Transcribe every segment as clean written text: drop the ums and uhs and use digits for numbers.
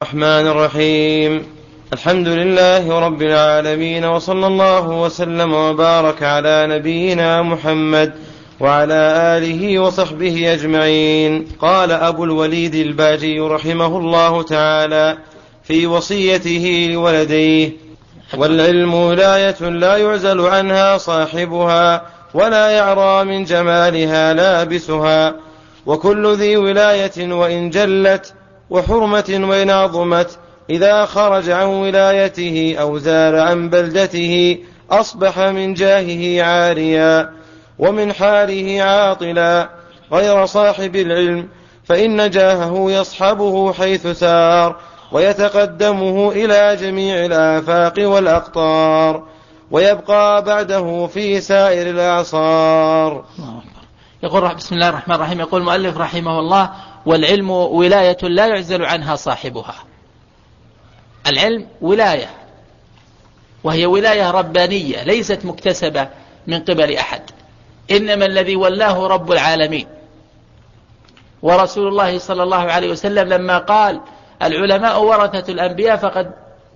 الرحمن الرحيم. الحمد لله رب العالمين، وصلى الله وسلم وبارك على نبينا محمد وعلى آله وصحبه أجمعين. قال أبو الوليد الباجي رحمه الله تعالى في وصيته لولديه: والعلم ولاية لا يعزل عنها صاحبها ولا يعرى من جمالها لابسها، وكل ذي ولاية وإن جلت وحرمة وإن عظمت إذا خرج عن ولايته أو زال عن بلدته أصبح من جاهه عاريا ومن حاله عاطلا غير صاحب العلم، فإن جاهه يصحبه حيث سار ويتقدمه إلى جميع الآفاق والأقطار ويبقى بعده في سائر الأعصار. يقول بسم الله الرحمن الرحيم. يقول المؤلف رحمه الله: والعلم ولاية لا يعزل عنها صاحبها. العلم ولاية، وهي ولاية ربانية ليست مكتسبة من قبل أحد، إنما الذي ولاه رب العالمين. ورسول الله صلى الله عليه وسلم لما قال: العلماء ورثة الأنبياء، فقد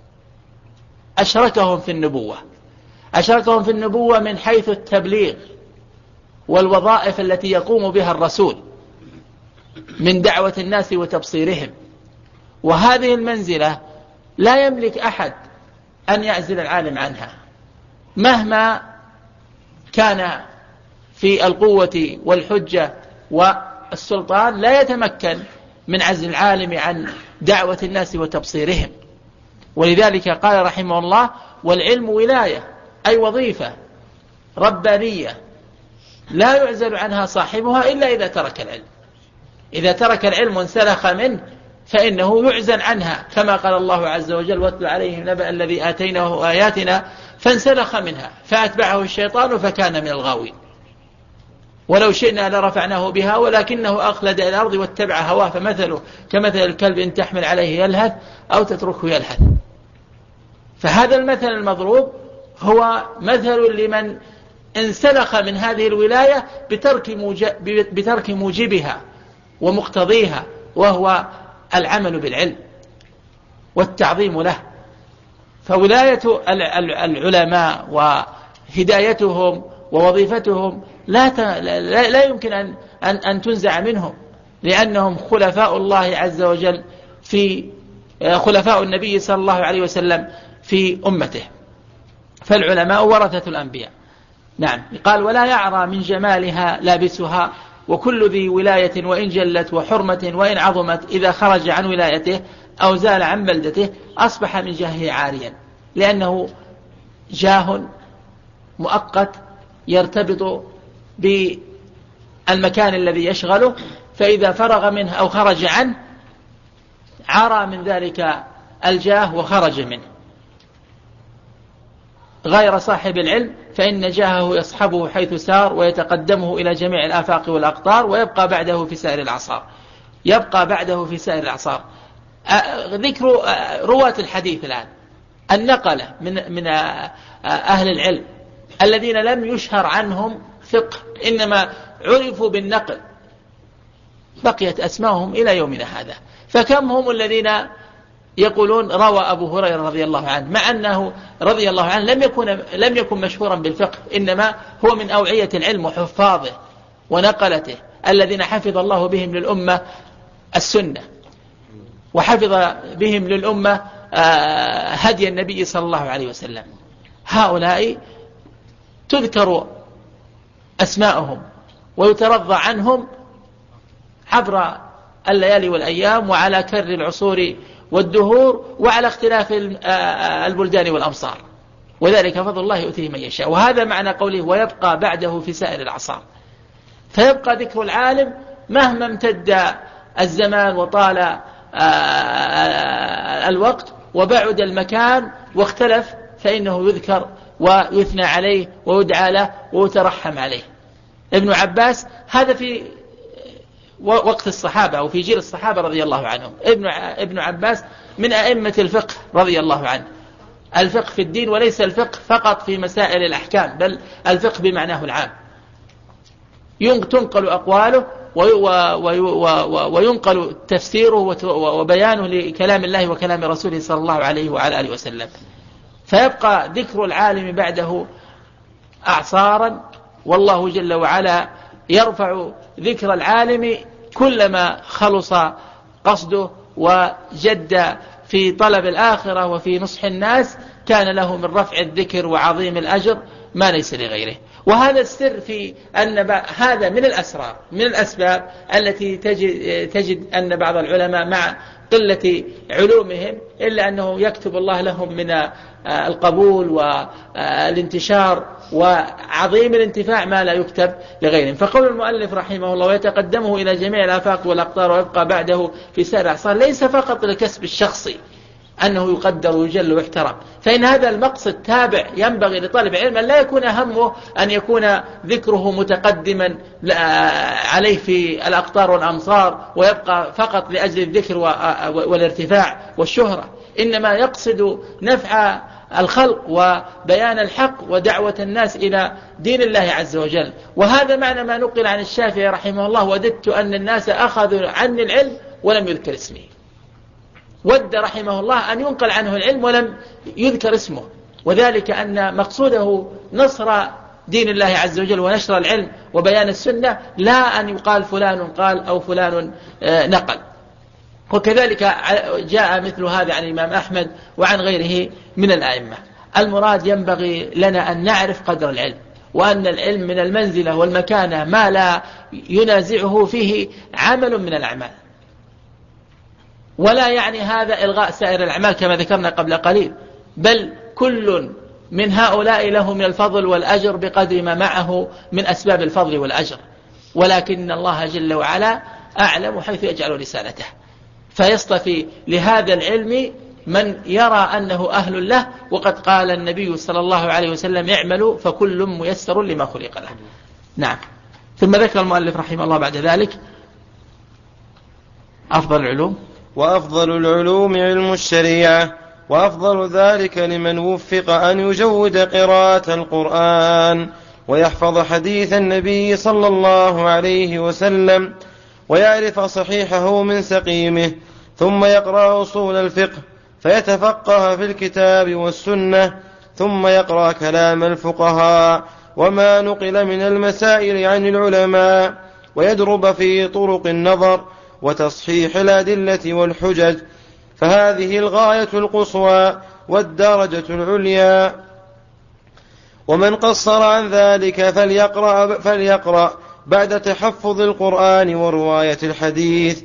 أشركهم في النبوة. أشركهم في النبوة من حيث التبليغ والوظائف التي يقوم بها الرسول من دعوة الناس وتبصيرهم، وهذه المنزلة لا يملك أحد أن يعزل العالم عنها مهما كان في القوة والحجة والسلطان. لا يتمكن من عزل العالم عن دعوة الناس وتبصيرهم. ولذلك قال رحمه الله: والعلم ولاية، أي وظيفة ربانية لا يعزل عنها صاحبها إلا إذا ترك العلم. إذا ترك العلم وانسلخ منه فإنه يعزل عنها، كما قال الله عز وجل: واتل عليهم نبأ الذي آتيناه آياتنا فانسلخ منها فأتبعه الشيطان فكان من الغاوين. ولو شئنا لرفعناه بها ولكنه أخلد إلى الأرض واتبع هواه، فمثله كمثل الكلب إن تحمل عليه يلهث أو تتركه يلهث. فهذا المثل المضروب هو مثل لمن انسلخ من هذه الولاية بترك موجبها ومقتضيها، وهو العمل بالعلم والتعظيم له. فولاية العلماء وهدايتهم ووظيفتهم لا يمكن أن تنزع منهم، لأنهم خلفاء الله عز وجل، في خلفاء النبي صلى الله عليه وسلم في أمته. فالعلماء ورثة الأنبياء. نعم. قال: ولا يعرى من جمالها لابسها، وكل ذي ولاية وإن جلت وحرمة وإن عظمت إذا خرج عن ولايته أو زال عن بلدته أصبح من جاهه عاريا، لأنه جاه مؤقت يرتبط بالمكان الذي يشغله، فإذا فرغ منه أو خرج عنه عرى من ذلك الجاه وخرج منه. غير صاحب العلم فإن جاهه يصحبه حيث سار ويتقدمه إلى جميع الآفاق والأقطار ويبقى بعده في سائر الأعصار. يبقى بعده في سائر الأعصار. ذكر رواة الحديث الآن، النقلة من أهل العلم الذين لم يشهر عنهم فقه، إنما عرفوا بالنقل، بقيت أسماءهم إلى يومنا هذا. فكم هم الذين يقولون روى أبو هريرة رضي الله عنه، مع أنه رضي الله عنه لم يكن مشهورا بالفقه، إنما هو من أوعية العلم وحفاظه ونقلته الذين حفظ الله بهم للأمة السنة، وحفظ بهم للأمة هدي النبي صلى الله عليه وسلم. هؤلاء تذكر أسماءهم ويترضى عنهم عبر الليالي والأيام، وعلى كر العصور والدهور، وعلى اختلاف البلدان والأمصار، وذلك فضل الله يؤتيه من يشاء. وهذا معنى قوله: ويبقى بعده في سائر الأعصار. فيبقى ذكر العالم مهما امتد الزمان وطال الوقت وبعد المكان واختلف، فإنه يذكر ويثنى عليه ويدعى له ويترحم عليه. ابن عباس هذا في وقت الصحابة أو في جيل الصحابة رضي الله عنهم. ابن عباس من أئمة الفقه رضي الله عنه، الفقه في الدين، وليس الفقه فقط في مسائل الأحكام، بل الفقه بمعناه العام. تنقل أقواله وينقل تفسيره وبيانه لكلام الله وكلام رسوله صلى الله عليه وعلى آله وسلم. فيبقى ذكر العالم بعده أعصارا، والله جل وعلا يرفع ذكر العالم كلما خلص قصده وجد في طلب الآخرة وفي نصح الناس، كان له من رفع الذكر وعظيم الأجر ما ليس لغيره. وهذا السر في أن هذا من الأسرار، من الأسباب التي تجد أن بعض العلماء مع قلة علومهم إلا أنه يكتب الله لهم من القبول والانتشار وعظيم الانتفاع ما لا يكتب لغيرهم. فقول المؤلف رحمه الله ويتقدمه إلى جميع الآفاق والأقطار ويبقى بعده في سائر الأعصار ليس فقط للكسب الشخصي أنه يقدر ويجل ويحترم، فإن هذا المقصد تابع ينبغي لطالب علم أن لا يكون همه أن يكون ذكره متقدما عليه في الأقطار والأمصار ويبقى فقط لأجل الذكر والارتفاع والشهرة، إنما يقصد نفع الخلق وبيان الحق ودعوة الناس إلى دين الله عز وجل. وهذا معنى ما نقل عن الشافعي رحمه الله: وددت أن الناس أخذوا عني العلم ولم يذكر اسمه. ود رحمه الله أن ينقل عنه العلم ولم يذكر اسمه، وذلك أن مقصوده نصر دين الله عز وجل ونشر العلم وبيان السنة، لا أن يقال فلان قال أو فلان نقل. وكذلك جاء مثل هذا عن الإمام أحمد وعن غيره من الأئمة. المراد ينبغي لنا أن نعرف قدر العلم، وأن العلم من المنزلة والمكانة ما لا ينازعه فيه عمل من الأعمال، ولا يعني هذا إلغاء سائر الأعمال كما ذكرنا قبل قليل، بل كل من هؤلاء له من الفضل والأجر بقدر ما معه من أسباب الفضل والأجر، ولكن الله جل وعلا أعلم حيث يجعل رسالته، فيصطفي لهذا العلم من يرى أنه أهل له. وقد قال النبي صلى الله عليه وسلم: اعملوا فكل ميسر لما خلق له. نعم. ثم ذكر المؤلف رحمه الله بعد ذلك أفضل العلوم. وأفضل العلوم علم الشريعة، وأفضل ذلك لمن وفق أن يجود قراءة القرآن ويحفظ حديث النبي صلى الله عليه وسلم ويعرف صحيحه من سقيمه، ثم يقرأ أصول الفقه فيتفقه في الكتاب والسنة، ثم يقرأ كلام الفقهاء وما نقل من المسائل عن العلماء، ويدرب في طرق النظر وتصحيح الأدلة والحجج، فهذه الغاية القصوى والدرجة العليا. ومن قصر عن ذلك فليقرأ بعد تحفظ القرآن ورواية الحديث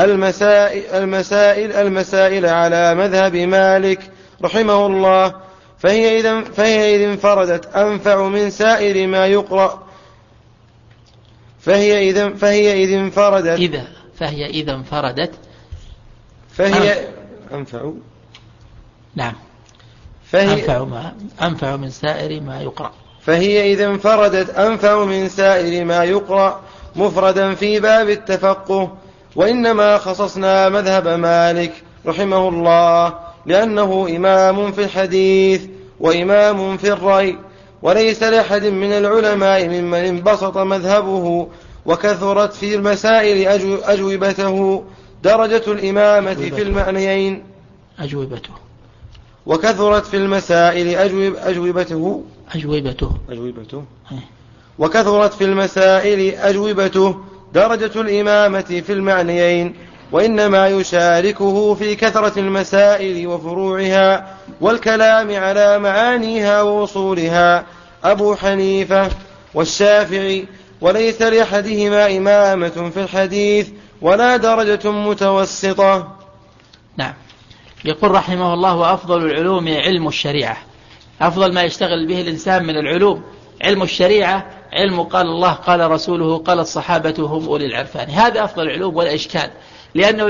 المسائل على مذهب مالك رحمه الله، فهي إذا انفردت أنفع من سائر ما يقرأ. فهي إذا انفردت أنفع. نعم. أنفع من سائر ما يقرأ. فهي إذا انفردت أنفع من سائر ما يقرأ مفردا في باب التفقه. وإنما خصصنا مذهب مالك رحمه الله لأنه إمام في الحديث وإمام في الرأي، وليس لأحد من العلماء ممن انبسط مذهبه وكثرت في المسائل أجوبته درجة الإمامة في المعنيين. وكثرت في المسائل وكثرت في المسائل أجوبته درجة الإمامة في المعنيين، وإنما يشاركه في كثرة المسائل وفروعها والكلام على معانيها ووصولها أبو حنيفة والشافعي، وليس لأحدهما إمامة في الحديث ولا درجة متوسطة. نعم. يقول رحمه الله: وأفضل العلوم علم الشريعة. أفضل ما يشتغل به الإنسان من العلوم علم الشريعة، علم قال الله قال رسوله قال الصحابة هم أولي العرفان. هذا أفضل العلوم ولا إشكال، لأنه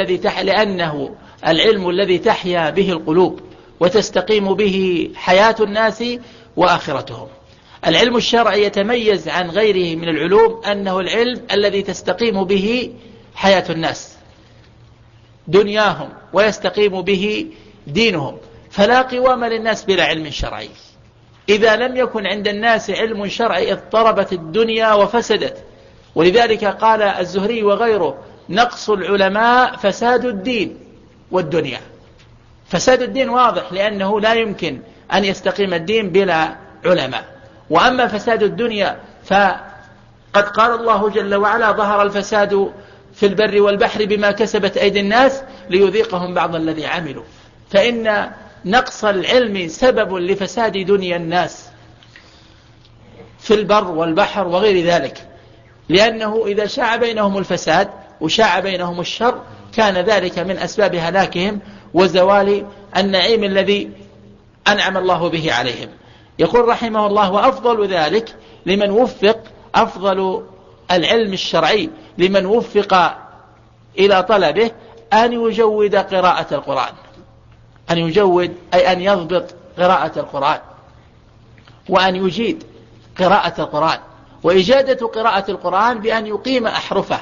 العلم الذي تحيا به القلوب وتستقيم به حياة الناس وآخرتهم. العلم الشرعي يتميز عن غيره من العلوم أنه العلم الذي تستقيم به حياة الناس دنياهم ويستقيم به دينهم، فلا قوام للناس بلا علم شرعي. إذا لم يكن عند الناس علم شرعي اضطربت الدنيا وفسدت، ولذلك قال الزهري وغيره: نقص العلماء فساد الدين والدنيا. فساد الدين واضح، لأنه لا يمكن أن يستقيم الدين بلا علماء. وأما فساد الدنيا فقد قال الله جل وعلا: ظهر الفساد في البر والبحر بما كسبت أيدي الناس ليذيقهم بعض الذي عملوا. فإن نقص العلم سبب لفساد دنيا الناس في البر والبحر وغير ذلك، لأنه إذا شاع بينهم الفساد وشاع بينهم الشر كان ذلك من أسباب هلاكهم وزوال النعيم الذي أنعم الله به عليهم. يقول رحمه الله: وأفضل ذلك لمن وفق، أفضل العلم الشرعي لمن وفق إلى طلبه أن يجود قراءة القرآن. أن يجود أي أن يضبط قراءة القرآن، وأن يجيد قراءة القرآن. وإجادة قراءة القرآن بأن يقيم أحرفه،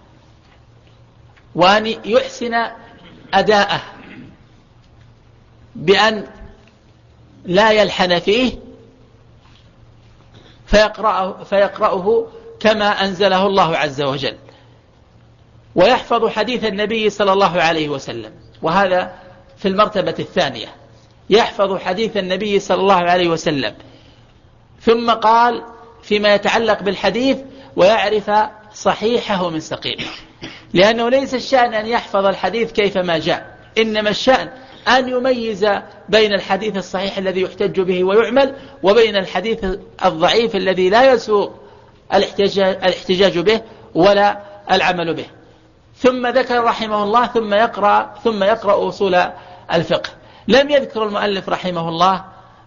وأن يحسن أداءه، بأن لا يلحن فيه فيقرأه كما أنزله الله عز وجل، ويحفظ حديث النبي صلى الله عليه وسلم. وهذا في المرتبة الثانية، يحفظ حديث النبي صلى الله عليه وسلم. ثم قال فيما يتعلق بالحديث: ويعرف صحيحه من سقيمه. لأنه ليس الشأن أن يحفظ الحديث كيفما جاء، إنما الشأن أن يميز بين الحديث الصحيح الذي يحتج به ويعمل، وبين الحديث الضعيف الذي لا يسوغ الاحتجاج به ولا العمل به. ثم ذكر رحمه الله ثم يقرأ أصول الفقه. لم يذكر المؤلف رحمه الله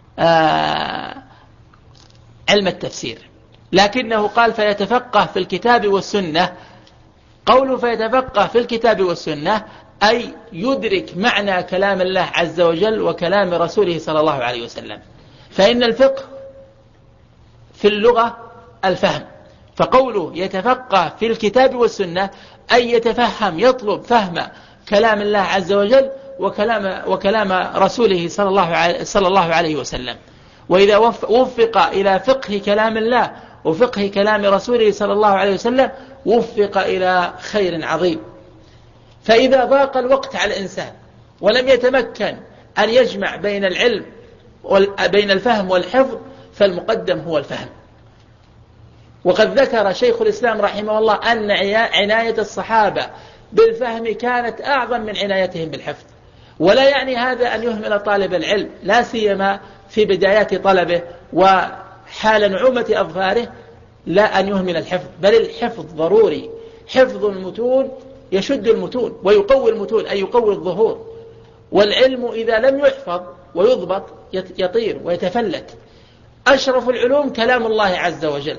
علم التفسير، لكنه قال: فيتفقه في الكتاب والسنة. قوله فيتفقه في الكتاب والسنة أي يدرك معنى كلام الله عز وجل وكلام رسوله صلى الله عليه وسلم. فإن الفقه في اللغة الفهم، فقوله يتفقه في الكتاب والسنة أي يتفهم، يطلب فهم كلام الله عز وجل وكلام رسوله صلى الله عليه وسلم. وإذا وفق إلى فقه كلام الله وفقه كلام رسوله صلى الله عليه وسلم وفق إلى خير عظيم. فإذا ضاق الوقت على الإنسان ولم يتمكن أن يجمع بين العلم بين الفهم والحفظ، فالمقدم هو الفهم. وقد ذكر شيخ الإسلام رحمه الله أن عناية الصحابة بالفهم كانت أعظم من عنايتهم بالحفظ. ولا يعني هذا أن يهمل طالب العلم، لا سيما في بدايات طلبه وحال نعومة أظفاره، لا أن يهمل الحفظ، بل الحفظ ضروري. حفظ المتون يشد المتون ويقوي المتون، أي يقوي الظهور. والعلم إذا لم يحفظ ويضبط يطير ويتفلت. أشرف العلوم كلام الله عز وجل،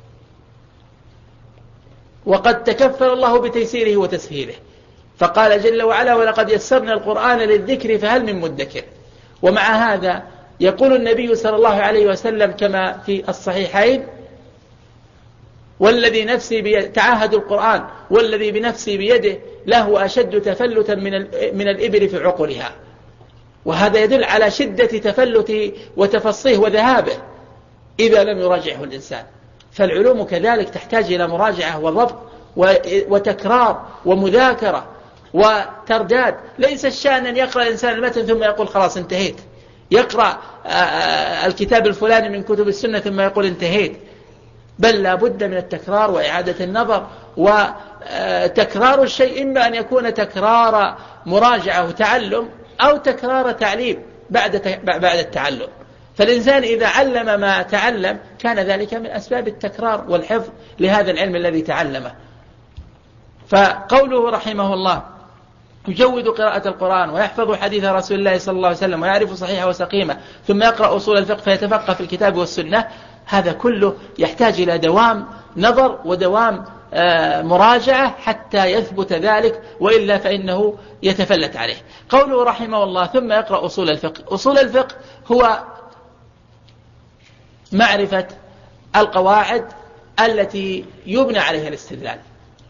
وقد تكفل الله بتيسيره وتسهيله، فقال جل وعلا: ولقد يسرنا القرآن للذكر فهل من مدكر. ومع هذا يقول النبي صلى الله عليه وسلم كما في الصحيحين: والذي نفسي تعاهدوا القرآن والذي بنفسي بيده له أشد تفلتا من الإبل في عقلها. وهذا يدل على شدة تفلته وتفصيه وذهابه إذا لم يراجعه الإنسان. فالعلوم كذلك تحتاج إلى مراجعة وضبط وتكرار ومذاكرة وترداد. ليس الشأن أن يقرأ الإنسان المتن ثم يقول خلاص انتهيت، يقرأ الكتاب الفلاني من كتب السنة ثم يقول انتهيت، بل لا بد من التكرار وإعادة النظر. وتكرار الشيء إما أن يكون تكرار مراجعة وتعلم أو تكرار تعليم بعد التعلم. فالإنسان إذا علم ما تعلم كان ذلك من أسباب التكرار والحفظ لهذا العلم الذي تعلمه. فقوله رحمه الله: يجود قراءة القرآن ويحفظ حديث رسول الله صلى الله عليه وسلم ويعرف صحيحه وسقيمه ثم يقرأ أصول الفقه فيتفقه في الكتاب والسنة، هذا كله يحتاج إلى دوام نظر ودوام مراجعة حتى يثبت ذلك، وإلا فإنه يتفلت عليه. قوله رحمه الله: ثم يقرأ أصول الفقه. أصول الفقه هو معرفة القواعد التي يبنى عليها الاستدلال.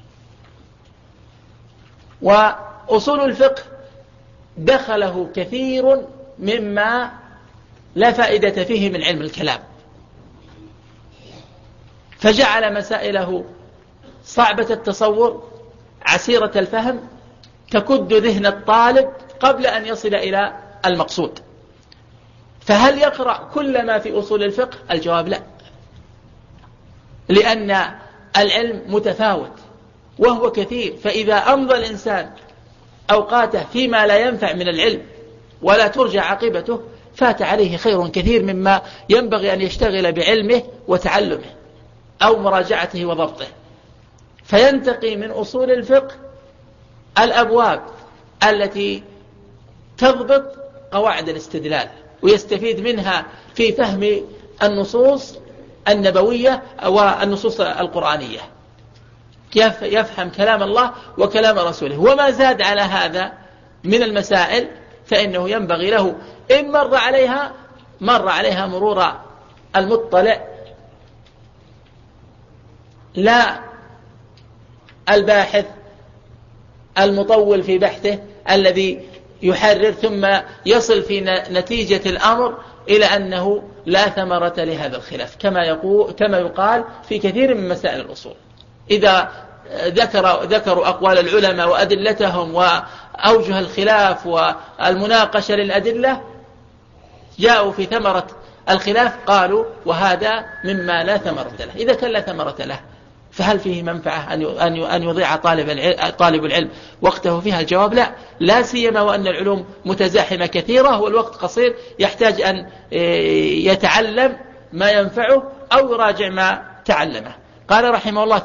وأصول الفقه دخله كثير مما لا فائدة فيه من علم الكلام، فجعل مسائله صعبة التصور، عسيرة الفهم، تكد ذهن الطالب قبل أن يصل إلى المقصود. فهل يقرأ كل ما في أصول الفقه؟ الجواب لا، لأن العلم متفاوت وهو كثير، فإذا أمضى الإنسان أوقاته فيما لا ينفع من العلم ولا ترجع عاقبته فات عليه خير كثير مما ينبغي أن يشتغل بعلمه وتعلمه أو مراجعته وضبطه. فينتقي من أصول الفقه الأبواب التي تضبط قواعد الاستدلال ويستفيد منها في فهم النصوص النبوية والنصوص القرآنية، كيف يفهم كلام الله وكلام رسوله. وما زاد على هذا من المسائل فإنه ينبغي له إن مر عليها مرور المطلع لا الباحث المطول في بحثه الذي يحرر ثم يصل في نتيجة الأمر إلى أنه لا ثمرة لهذا الخلاف، كما يقال في كثير من مسائل الأصول. إذا ذكروا أقوال العلماء وأدلتهم وأوجه الخلاف والمناقشة للأدلة، جاءوا في ثمرة الخلاف قالوا وهذا مما لا ثمرة له. إذا كان لا ثمرة له فهل فيه منفعة أن يضيع طالب العلم وقته فيها؟ الجواب لا سيما وأن العلوم متزاحمة كثيرة والوقت قصير، يحتاج أن يتعلم ما ينفعه أو يراجع ما تعلمه. قال رحمه الله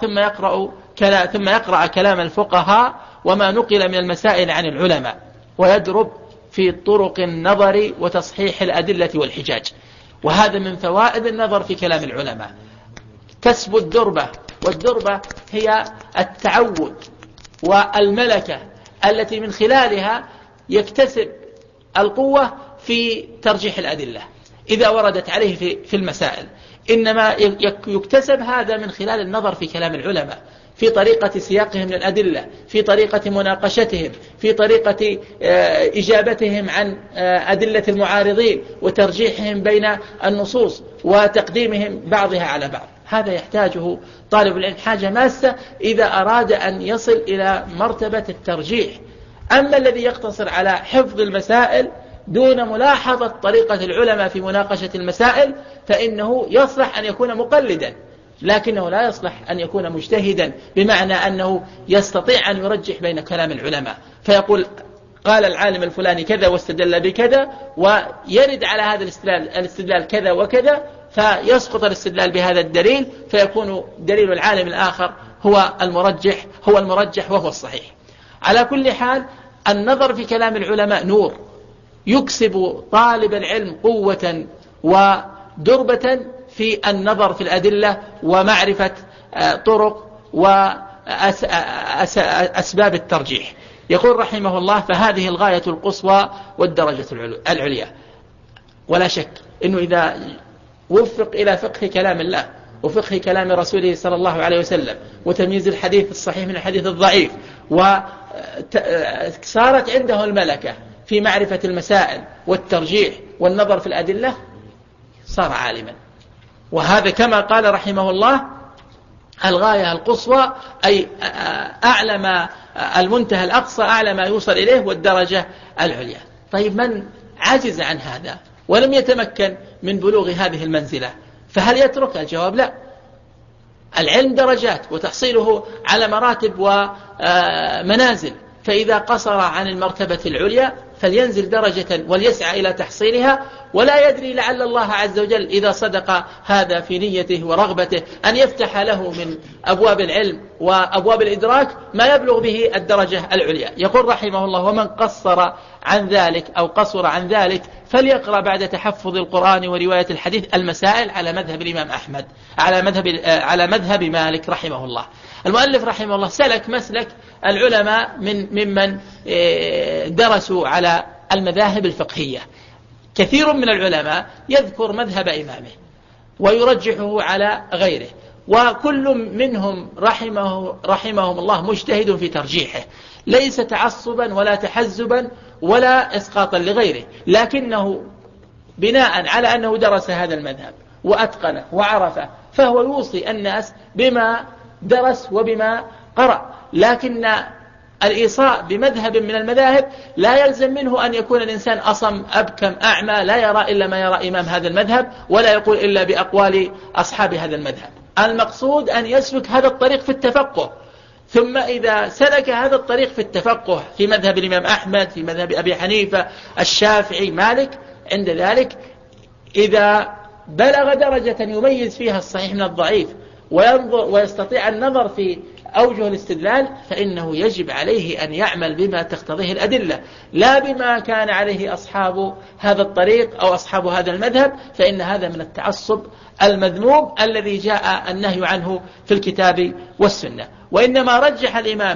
ثم يقرأ كلام الفقهاء وما نقل من المسائل عن العلماء ويدرب في طرق النظر وتصحيح الأدلة والحجاج. وهذا من فوائد النظر في كلام العلماء، كسب الدربة، والدربة هي التعود والملكة التي من خلالها يكتسب القوة في ترجيح الأدلة إذا وردت عليه في المسائل. إنما يكتسب هذا من خلال النظر في كلام العلماء، في طريقة سياقهم للأدلة، في طريقة مناقشتهم، في طريقة إجابتهم عن أدلة المعارضين وترجيحهم بين النصوص وتقديمهم بعضها على بعض. هذا يحتاجه طالب العلم حاجة ماسة إذا أراد أن يصل إلى مرتبة الترجيح. أما الذي يقتصر على حفظ المسائل دون ملاحظة طريقة العلماء في مناقشة المسائل فإنه يصلح أن يكون مقلدا، لكنه لا يصلح أن يكون مجتهدا، بمعنى أنه يستطيع أن يرجح بين كلام العلماء فيقول قال العالم الفلاني كذا واستدل بكذا، ويرد على هذا الاستدلال كذا وكذا، فيسقط الاستدلال بهذا الدليل فيكون دليل العالم الآخر هو المرجح وهو الصحيح. على كل حال النظر في كلام العلماء نور يكسب طالب العلم قوة ودربة في النظر في الأدلة ومعرفة طرق وأسباب الترجيح. يقول رحمه الله فهذه الغاية القصوى والدرجة العليا. ولا شك أنه إذا وفق إلى فقه كلام الله وفقه كلام رسوله صلى الله عليه وسلم وتمييز الحديث الصحيح من الحديث الضعيف، وصارت عنده الملكة في معرفة المسائل والترجيح والنظر في الأدلة، صار عالما. وهذا كما قال رحمه الله الغاية القصوى، أي أعلى ما المنتهى الأقصى، أعلى ما يوصل إليه، والدرجة العليا. طيب من عجز عن هذا ولم يتمكن من بلوغ هذه المنزلة فهل يترك؟ الجواب لا. العلم درجات وتحصيله على مراتب ومنازل، فإذا قصر عن المرتبة العليا فلينزل درجة وليسعى إلى تحصيلها، ولا يدري لعل الله عز وجل إذا صدق هذا في نيته ورغبته أن يفتح له من أبواب العلم وأبواب الإدراك ما يبلغ به الدرجة العليا. يقول رحمه الله ومن قصر عن ذلك أو قصر عن ذلك فليقرأ بعد تحفظ القرآن ورواية الحديث المسائل على مذهب الإمام أحمد على مذهب مالك رحمه الله. المؤلف رحمه الله سلك مسلك العلماء ممن درسوا على المذاهب الفقهية. كثير من العلماء يذكر مذهب إمامه ويرجحه على غيره، وكل منهم رحمهم الله مجتهد في ترجيحه، ليس تعصبا ولا تحزبا ولا إسقاطا لغيره، لكنه بناء على أنه درس هذا المذهب وأتقنه وعرفه فهو يوصي الناس بما درس وبما قرأ. لكن الإيصاء بمذهب من المذاهب لا يلزم منه أن يكون الإنسان أصم أبكم أعمى لا يرى إلا ما يرى إمام هذا المذهب ولا يقول إلا بأقوال أصحاب هذا المذهب. المقصود أن يسلك هذا الطريق في التفقه، ثم إذا سلك هذا الطريق في التفقه في مذهب الإمام أحمد، في مذهب أبي حنيفة، الشافعي، مالك، عند ذلك إذا بلغ درجة يميز فيها الصحيح من الضعيف ويستطيع النظر في أوجه الاستدلال، فإنه يجب عليه أن يعمل بما تقتضيه الأدلة لا بما كان عليه أصحاب هذا الطريق أو أصحاب هذا المذهب، فإن هذا من التعصب المذموم الذي جاء النهي عنه في الكتاب والسنة. وإنما رجح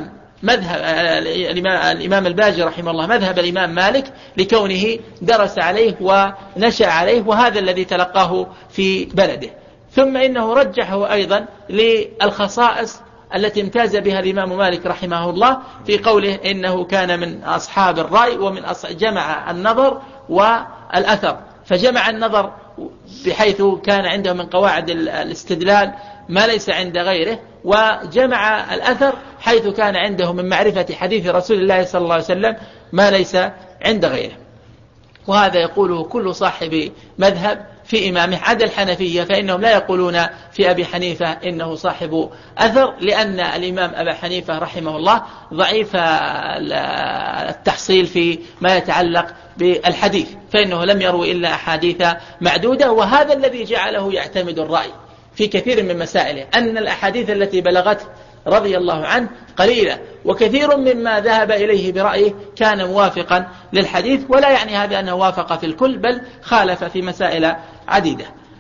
الإمام الباجي رحمه الله مذهب الإمام مالك لكونه درس عليه ونشأ عليه، وهذا الذي تلقاه في بلده. ثم إنه رجحه أيضا للخصائص التي امتاز بها الإمام مالك رحمه الله في قوله إنه كان من أصحاب الرأي ومن جمع النظر والأثر، فجمع النظر بحيث كان عنده من قواعد الاستدلال ما ليس عند غيره، وجمع الأثر حيث كان عنده من معرفة حديث رسول الله صلى الله عليه وسلم ما ليس عند غيره. وهذا يقوله كل صاحب مذهب في إمامه عدا الحنفية، فإنهم لا يقولون في أبي حنيفة إنه صاحب أثر، لأن الإمام أبا حنيفة رحمه الله ضعيف التحصيل في ما يتعلق بالحديث، فإنه لم يروي إلا أحاديث معدودة. وهذا الذي جعله يعتمد الرأي في كثير من مسائله، أن الأحاديث التي بلغته رضي الله عنه قليلة، وكثير مما ذهب إليه برأيه كان موافقا للحديث، ولا يعني هذا أنه وافق في الكل، بل خالف في مسائل عديدة.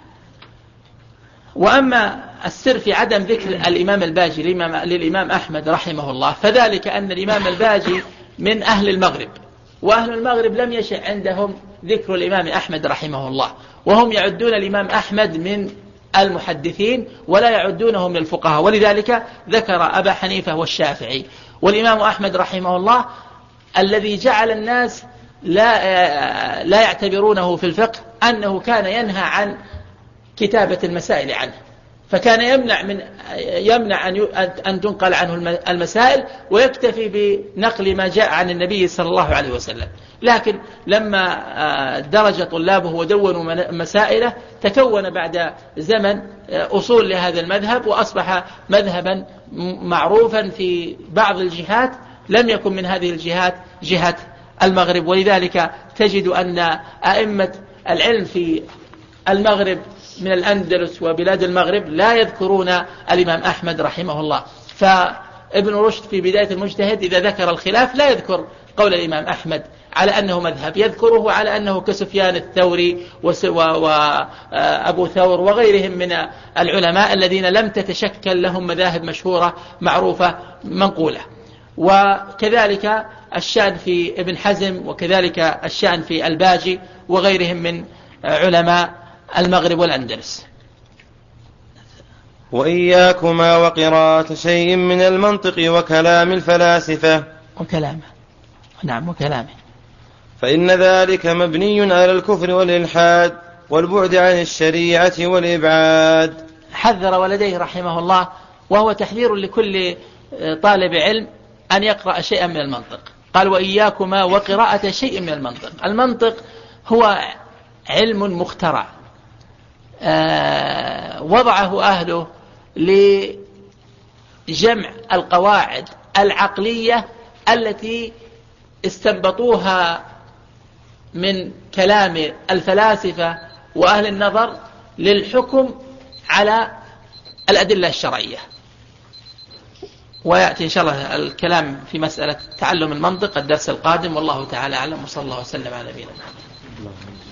وأما السر في عدم ذكر الإمام الباجي للإمام أحمد رحمه الله، فذلك أن الإمام الباجي من أهل المغرب، وأهل المغرب لم يشع عندهم ذكر الإمام أحمد رحمه الله، وهم يعدون الإمام أحمد من المحدثين ولا يعدونه من الفقهاء، ولذلك ذكر أبا حنيفة والشافعي. والإمام أحمد رحمه الله الذي جعل الناس لا يعتبرونه في الفقه أنه كان ينهى عن كتابة المسائل عنه، فكان يمنع أن تنقل عنه المسائل، ويكتفي بنقل ما جاء عن النبي صلى الله عليه وسلم. لكن لما درج طلابه ودونوا مسائله، تكون بعد زمن أصول لهذا المذهب، وأصبح مذهبا معروفا في بعض الجهات، لم يكن من هذه الجهات جهة المغرب. ولذلك تجد أن أئمة العلم في المغرب من الأندلس وبلاد المغرب لا يذكرون الإمام أحمد رحمه الله. فابن رشد في بداية المجتهد إذا ذكر الخلاف لا يذكر قول الإمام أحمد على أنه مذهب، يذكره على أنه كسفيان الثوري وأبو ثور وغيرهم من العلماء الذين لم تتشكل لهم مذاهب مشهورة معروفة منقولة. وكذلك الشأن في ابن حزم، وكذلك الشأن في الباجي وغيرهم من علماء المغرب والأندلس. وإياكما وقراءة شيء من المنطق وكلام الفلاسفة وكلامه. نعم، وكلامه، فإن ذلك مبني على الكفر والإلحاد والبعد عن الشريعة والإبعاد. حذر ولديه رحمه الله، وهو تحذير لكل طالب علم أن يقرأ شيئا من المنطق. قال وإياكما وقراءة شيء من المنطق. المنطق هو علم مخترع وضعه أهله لجمع القواعد العقلية التي استنبطوها من كلام الفلاسفة وأهل النظر للحكم على الأدلة الشرعية. ويأتي إن شاء الله الكلام في مسألة تعلم المنطق الدرس القادم، والله تعالى أعلم، وصلى الله وسلم على نبينا محمد.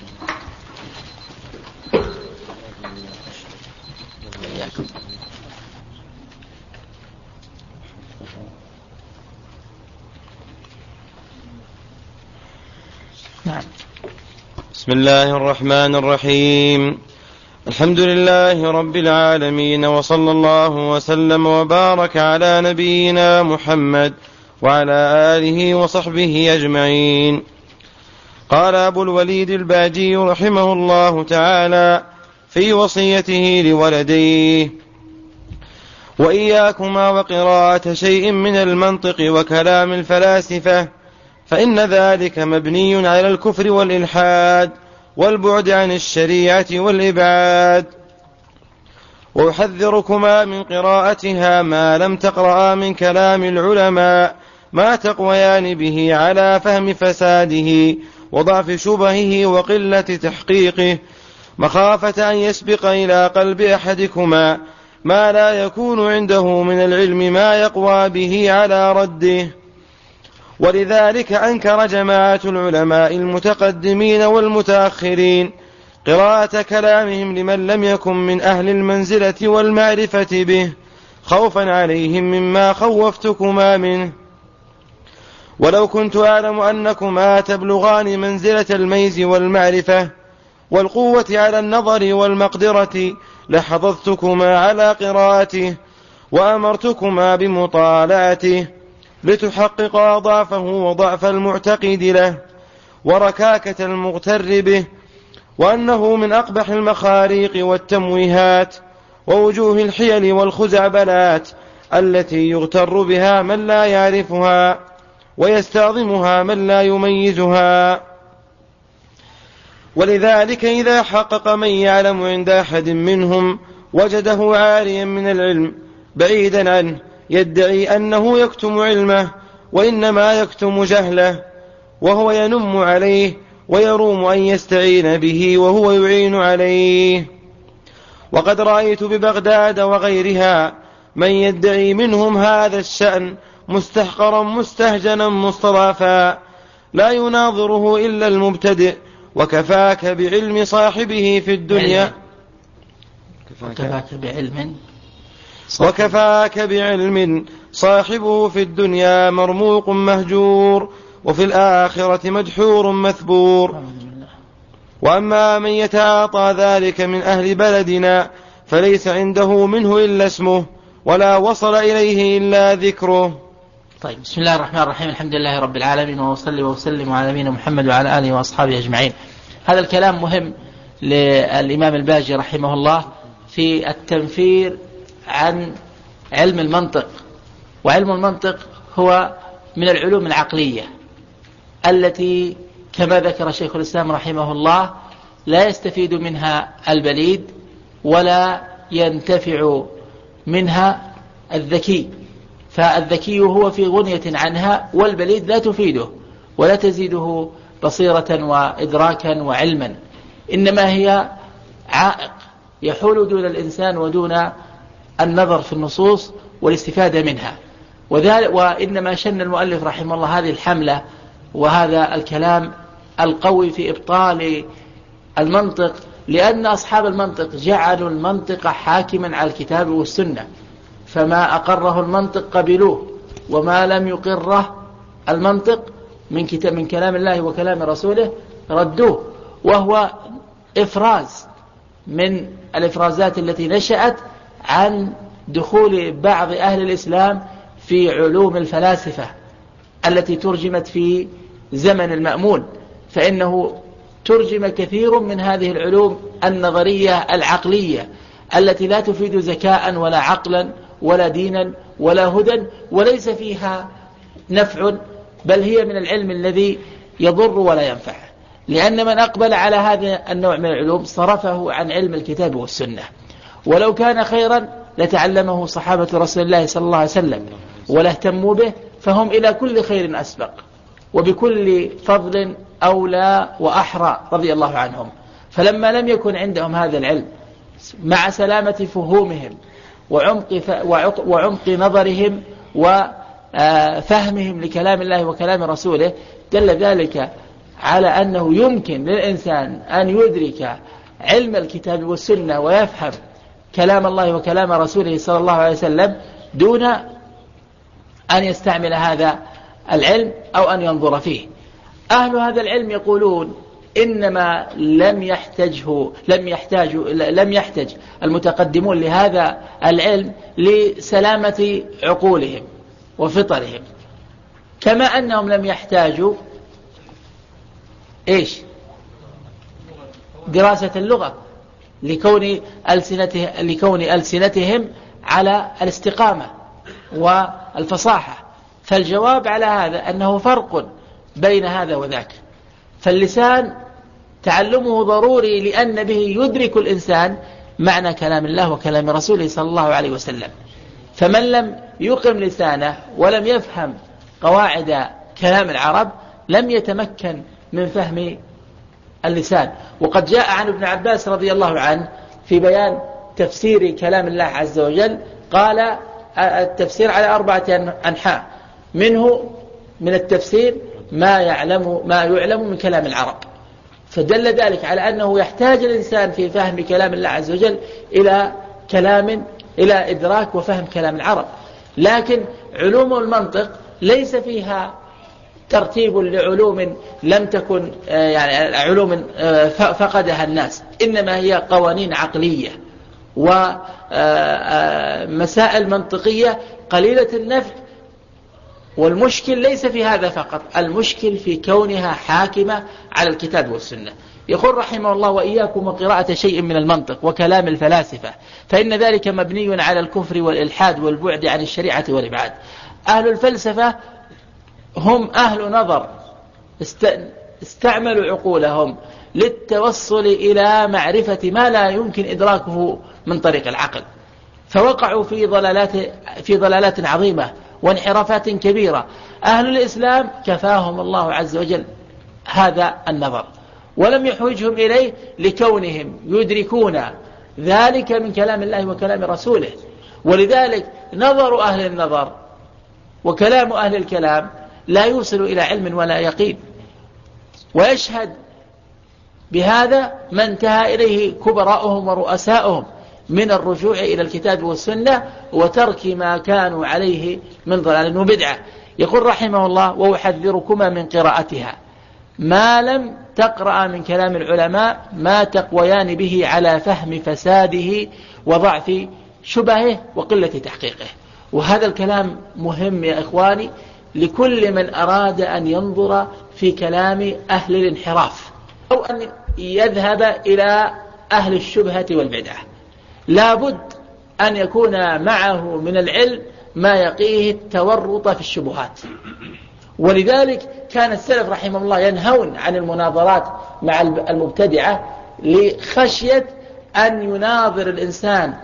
نعم. بسم الله الرحمن الرحيم. الحمد لله رب العالمين، وصلى الله وسلم وبارك على نبينا محمد وعلى آله وصحبه أجمعين. قال أبو الوليد الباجي رحمه الله تعالى في وصيته لولديه: وإياكما وقراءة شيء من المنطق وكلام الفلاسفة، فإن ذلك مبني على الكفر والإلحاد والبعد عن الشريعة والإبعاد. وأحذركما من قراءتها ما لم تقرأ من كلام العلماء ما تقويان به على فهم فساده وضعف شبهه وقلة تحقيقه، مخافة أن يسبق إلى قلب أحدكما ما لا يكون عنده من العلم ما يقوى به على رده. ولذلك أنكر جماعة العلماء المتقدمين والمتأخرين قراءة كلامهم لمن لم يكن من أهل المنزلة والمعرفة به، خوفا عليهم مما خوفتكما منه. ولو كنت أعلم أنكما تبلغان منزلة الميز والمعرفة والقوة على النظر والمقدرة لحضرتكما على قراءته وأمرتكما بمطالعته لتحققا ضعفه وضعف المعتقد له وركاكة المغتر به، وأنه من أقبح المخاريق والتمويهات ووجوه الحيل والخزعبلات التي يغتر بها من لا يعرفها ويستعظمها من لا يميزها. ولذلك إذا حقق من يعلم عند أحد منهم وجده عاريا من العلم بعيدا عنه يدعي أنه يكتم علمه وإنما يكتم جهله، وهو ينم عليه ويروم أن يستعين به وهو يعين عليه. وقد رأيت ببغداد وغيرها من يدعي منهم هذا الشأن مستحقرا مستهجنا مستضعفا لا يناظره إلا المبتدئ، وكفاك بعلم صاحبه في الدنيا وكفاك بعلم صاحبه في الدنيا مرموق مهجور وفي الآخرة مدحور مثبور. وأما من يتعاطى ذلك من أهل بلدنا فليس عنده منه إلا اسمه ولا وصل إليه إلا ذكره. طيب، بسم الله الرحمن الرحيم، الحمد لله رب العالمين، وصلي وسلم على نبينا محمد وعلى آله وأصحابه أجمعين. هذا الكلام مهم للإمام الباجي رحمه الله في التنفير عن علم المنطق. وعلم المنطق هو من العلوم العقلية التي كما ذكر شيخ الإسلام رحمه الله لا يستفيد منها البليد ولا ينتفع منها الذكي، فالذكي هو في غنية عنها، والبليد لا تفيده ولا تزيده بصيرة وإدراكا وعلما، إنما هي عائق يحول دون الإنسان ودون النظر في النصوص والاستفادة منها. وإنما شن المؤلف رحمه الله هذه الحملة وهذا الكلام القوي في إبطال المنطق، لأن أصحاب المنطق جعلوا المنطق حاكما على الكتاب والسنة، فما أقره المنطق قبلوه، وما لم يقره المنطق من كلام الله وكلام رسوله ردوه، وهو إفراز من الإفرازات التي نشأت عن دخول بعض أهل الإسلام في علوم الفلاسفة التي ترجمت في زمن المأمون، فإنه ترجم كثير من هذه العلوم النظرية العقلية التي لا تفيد ذكاء ولا عقلا ولا دينا ولا هدى وليس فيها نفع، بل هي من العلم الذي يضر ولا ينفع، لأن من أقبل على هذا النوع من العلوم صرفه عن علم الكتاب والسنة. ولو كان خيرا لتعلمه صحابة رسول الله صلى الله عليه وسلم ولا اهتموا به، فهم إلى كل خير أسبق وبكل فضل أولى وأحرى رضي الله عنهم. فلما لم يكن عندهم هذا العلم مع سلامة فهومهم وعمق نظرهم وفهمهم لكلام الله وكلام رسوله، دل ذلك على أنه يمكن للإنسان أن يدرك علم الكتاب والسنة ويفهم كلام الله وكلام رسوله صلى الله عليه وسلم دون أن يستعمل هذا العلم أو أن ينظر فيه. أهل هذا العلم يقولون إنما لم يحتاج المتقدمون لهذا العلم لسلامة عقولهم وفطرهم، كما أنهم لم يحتاجوا دراسة اللغة لكون ألسنتهم على الاستقامة والفصاحة. فالجواب على هذا أنه فرق بين هذا وذاك. فاللسان تعلمه ضروري لأن به يدرك الإنسان معنى كلام الله وكلام رسوله صلى الله عليه وسلم. فمن لم يقم لسانه ولم يفهم قواعد كلام العرب لم يتمكن من فهم اللسان. وقد جاء عن ابن عباس رضي الله عنه في بيان تفسير كلام الله عز وجل قال التفسير على 4 أنحاء، منه من التفسير ما يعلم من كلام العرب. فدل ذلك على أنه يحتاج الإنسان في فهم كلام الله عز وجل إلى إدراك وفهم كلام العرب. لكن علوم المنطق ليس فيها ترتيب لعلوم لم تكن يعني علوم فقدها الناس، إنما هي قوانين عقلية ومسائل منطقية قليلة النفع. والمشكل ليس في هذا فقط، المشكل في كونها حاكمة على الكتاب والسنة. يقول رحمه الله: وإياكم وقراءة شيء من المنطق وكلام الفلاسفة فإن ذلك مبني على الكفر والإلحاد والبعد عن الشريعة والإبعاد. أهل الفلسفة هم أهل نظر، استعملوا عقولهم للتوصل إلى معرفة ما لا يمكن إدراكه من طريق العقل، فوقعوا في ضلالات عظيمة وانحرافات كبيرة. أهل الإسلام كفاهم الله عز وجل هذا النظر ولم يحوجهم إليه لكونهم يدركون ذلك من كلام الله وكلام رسوله. ولذلك نظر أهل النظر وكلام أهل الكلام لا يوصل إلى علم ولا يقين. ويشهد بهذا ما انتهى إليه كبراءهم ورؤساؤهم من الرجوع إلى الكتاب والسنة وترك ما كانوا عليه من ضلال وبدعة. يقول رحمه الله: وأحذركما من قراءتها ما لم تقرأ من كلام العلماء ما تقويان به على فهم فساده وضعف شبهه وقلة تحقيقه. وهذا الكلام مهم يا إخواني لكل من أراد أن ينظر في كلام أهل الانحراف أو أن يذهب إلى أهل الشبهة والبدعة. لا بد أن يكون معه من العلم ما يقيه التورط في الشبهات. ولذلك كان السلف رحمه الله ينهون عن المناظرات مع المبتدعة لخشية أن يناظر الإنسان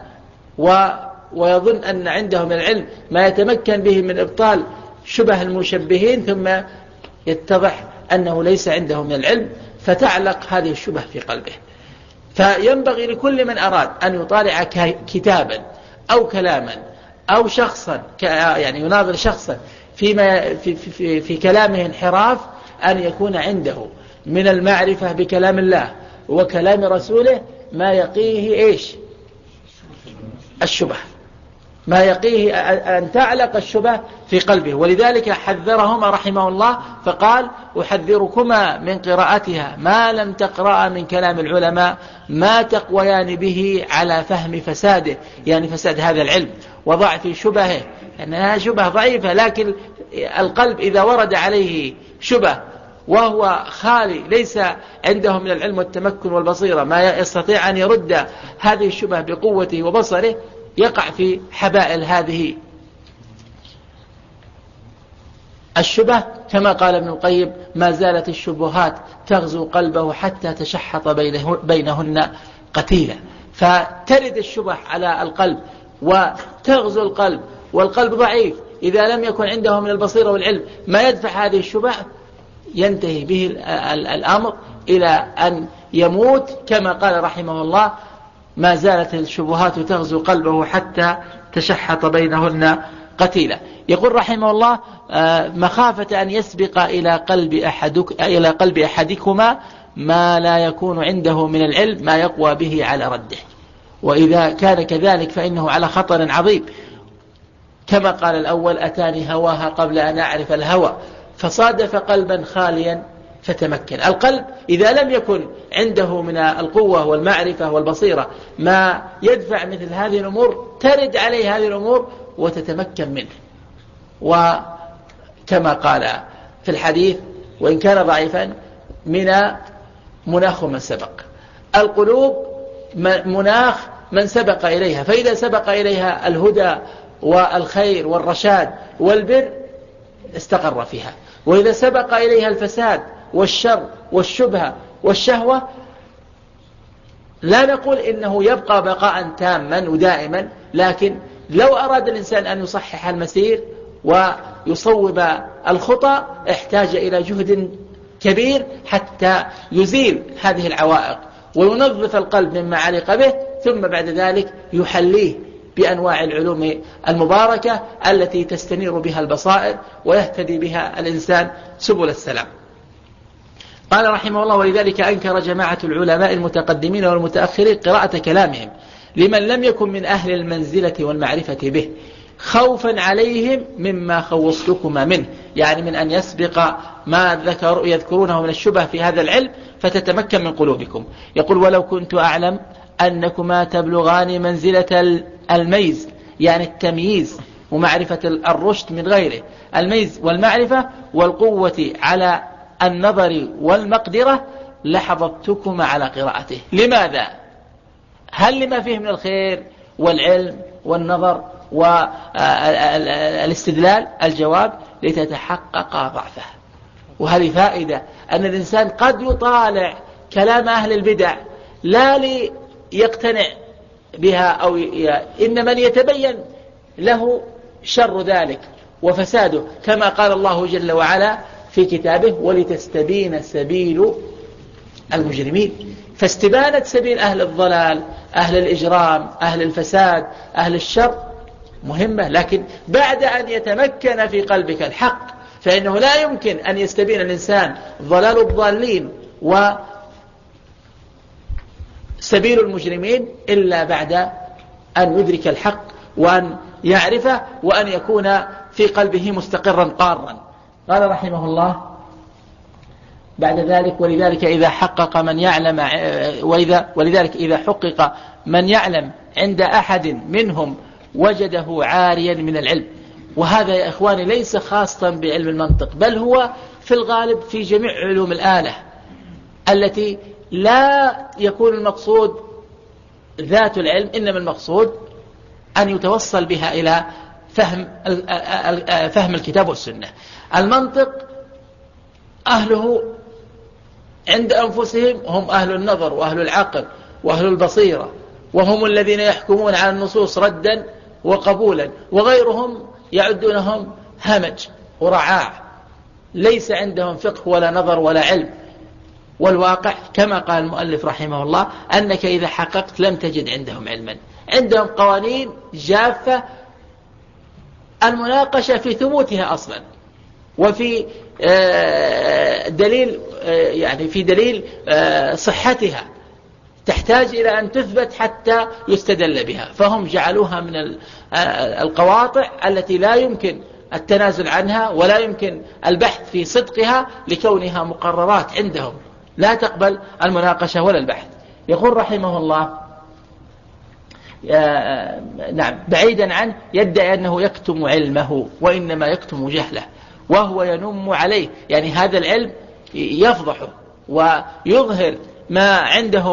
ويظن أن عنده من العلم ما يتمكن به من إبطال شبه المشبهين، ثم يتضح أنه ليس عنده من العلم فتعلق هذه الشبه في قلبه. فينبغي لكل من أراد أن يطالع كتابا أو كلاما أو شخصا يعني يناظر شخصا في كلامه انحراف أن يكون عنده من المعرفة بكلام الله وكلام رسوله ما يقيه الشبه، ما يقيه أن تعلق الشبه في قلبه. ولذلك حذرهما رحمه الله فقال: أحذركما من قراءتها ما لم تقرأ من كلام العلماء ما تقويان به على فهم فساده، يعني فساد هذا العلم وضعف شبهه، أنها شبه ضعيفة. لكن القلب إذا ورد عليه شبه وهو خالي ليس عنده من العلم والتمكن والبصيرة ما يستطيع أن يرد هذه الشبه بقوته وبصره، يقع في حبائل هذه الشبه. كما قال ابن القيم: ما زالت الشبهات تغزو قلبه حتى تشحط بينهن قتيلا. فترد الشبه على القلب وتغزو القلب، والقلب ضعيف إذا لم يكن عنده من البصيرة والعلم ما يدفع هذه الشبه ينتهي به الأمر إلى أن يموت. كما قال رحمه الله: ما زالت الشبهات تغزو قلبه حتى تشحط بينهن قتيلا. يقول رحمه الله: مخافة أن يسبق إلى قلب أحدكما ما لا يكون عنده من العلم ما يقوى به على رده. وإذا كان كذلك فإنه على خطر عظيم. كما قال الأول: أتاني هواها قبل أن أعرف الهوى، فصادف قلبا خاليا فتمكن. القلب إذا لم يكن عنده من القوة والمعرفة والبصيرة ما يدفع مثل هذه الأمور ترد عليه هذه الأمور وتتمكن منه. وكما قال في الحديث: وإن كان ضعيفا من مناخ من سبق. القلوب مناخ من سبق إليها، فإذا سبق إليها الهدى والخير والرشاد والبر استقر فيها، وإذا سبق إليها الفساد والشر والشبهة والشهوة لا نقول إنه يبقى بقاء تاما ودائما، لكن لو أراد الإنسان أن يصحح المسير ويصوب الخطى احتاج إلى جهد كبير حتى يزيل هذه العوائق وينظف القلب مما علق به، ثم بعد ذلك يحليه بأنواع العلوم المباركة التي تستنير بها البصائر ويهتدي بها الإنسان سبل السلام. قال رحمه الله: ولذلك أنكر جماعة العلماء المتقدمين والمتأخرين قراءة كلامهم لمن لم يكن من أهل المنزلة والمعرفة به، خوفا عليهم مما خوفتكما منه، يعني من أن يسبق ما يذكرونه من الشبه في هذا العلم فتتمكن من قلوبكم. يقول: ولو كنت أعلم أنكما تبلغان منزلة الميز، يعني التمييز ومعرفة الرشد من غيره، الميز والمعرفة والقوة على النظر والمقدرة، لحضرتكما على قراءته. لماذا؟ هل لما فيه من الخير والعلم والنظر والاستدلال؟ الجواب: لتتحقق ضعفه. وهذه فائدة، أن الإنسان قد يطالع كلام أهل البدع لا ليقتنع بها أو إنما ليتبين له شر ذلك وفساده، كما قال الله جل وعلا في كتابه: ولتستبين سبيل المجرمين. فاستبانت سبيل أهل الضلال، أهل الإجرام، أهل الفساد، أهل الشر مهمة، لكن بعد أن يتمكن في قلبك الحق، فإنه لا يمكن أن يستبين الإنسان ضلال الضالين وسبيل المجرمين إلا بعد أن يدرك الحق وأن يعرفه وأن يكون في قلبه مستقرا قارا. قال رحمه الله بعد ذلك: ولذلك إذا حقق من يعلم ولذلك إذا حقق من يعلم عند أحد منهم وجده عاريا من العلم. وهذا يا إخواني ليس خاصا بعلم المنطق، بل هو في الغالب في جميع علوم الآلة التي لا يكون المقصود ذات العلم، إنما المقصود أن يتوصل بها إلى فهم الكتاب والسنة. المنطق أهله عند أنفسهم هم أهل النظر وأهل العقل وأهل البصيرة، وهم الذين يحكمون على النصوص ردا وقبولا، وغيرهم يعدونهم همج ورعاع، ليس عندهم فقه ولا نظر ولا علم. والواقع كما قال المؤلف رحمه الله أنك إذا حققت لم تجد عندهم علما، عندهم قوانين جافة المناقشة في ثبوتها أصلا، وفي دليل يعني في دليل صحتها تحتاج إلى أن تثبت حتى يستدل بها، فهم جعلوها من القواطع التي لا يمكن التنازل عنها ولا يمكن البحث في صدقها لكونها مقررات عندهم لا تقبل المناقشة ولا البحث. يقول رحمه الله: نعم، بعيدا عنه يدعي أنه يكتم علمه وإنما يكتم جهله وهو ينم عليه، يعني هذا العلم يفضحه ويظهر ما عنده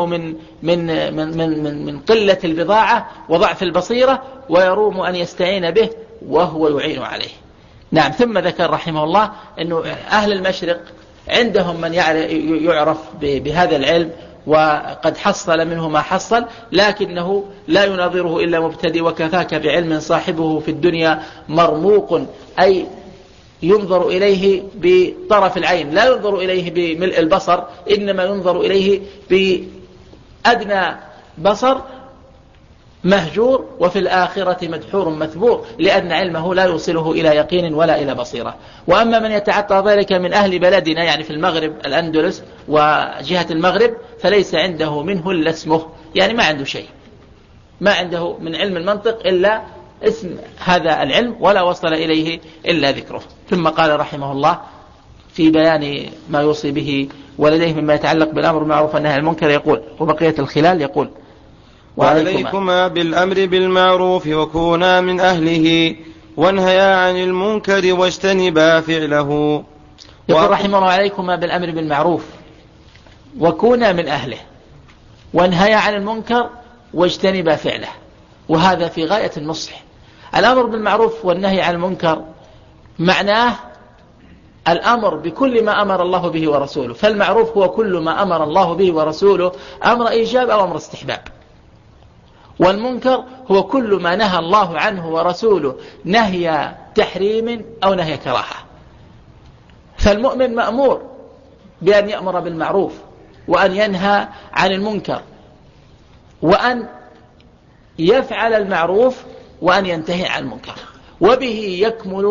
من قلة البضاعة وضعف البصيرة، ويروم أن يستعين به وهو يعين عليه. نعم. ثم ذكر رحمه الله أنه أهل المشرق عندهم من يعرف بهذا العلم وقد حصل منه ما حصل، لكنه لا يناظره إلا مبتدئ، وكفاك بعلم صاحبه في الدنيا مرموق، أي ينظر إليه بطرف العين، لا ينظر إليه بملء البصر، إنما ينظر إليه بأدنى بصر مهجور، وفي الآخرة مدحور مثبور، لأن علمه لا يوصله إلى يقين ولا إلى بصيرة. وأما من يتعطى ذلك من أهل بلدنا، يعني في المغرب الأندلس وجهة المغرب، فليس عنده منه إلا اسمه، يعني ما عنده شيء، ما عنده من علم المنطق إلا اسم هذا العلم، ولا وصل إليه إلا ذكره. ثم قال رحمه الله في بيان ما يوصي به ولديه مما يتعلق بالأمر بالمعروف والنهي عن المنكر، يقول: وبقية الخلال، يقول: وعليكما بالأمر بالمعروف وكونا من أهله وانهيا عن المنكر واجتنبا فعله. يقول رحمه الله: عليكما بالأمر بالمعروف وكونا من أهله وانهيا عن المنكر واجتنب فعله، وهذا في غاية النصح. الأمر بالمعروف والنهي عن المنكر معناه الأمر بكل ما أمر الله به ورسوله، فالمعروف هو كل ما أمر الله به ورسوله أمر إيجاب أو أمر استحباب، والمنكر هو كل ما نهى الله عنه ورسوله نهي تحريم أو نهي كراهة. فالمؤمن مأمور بأن يأمر بالمعروف وأن ينهى عن المنكر، وأن يفعل المعروف وأن ينتهي عن المنكر، وبه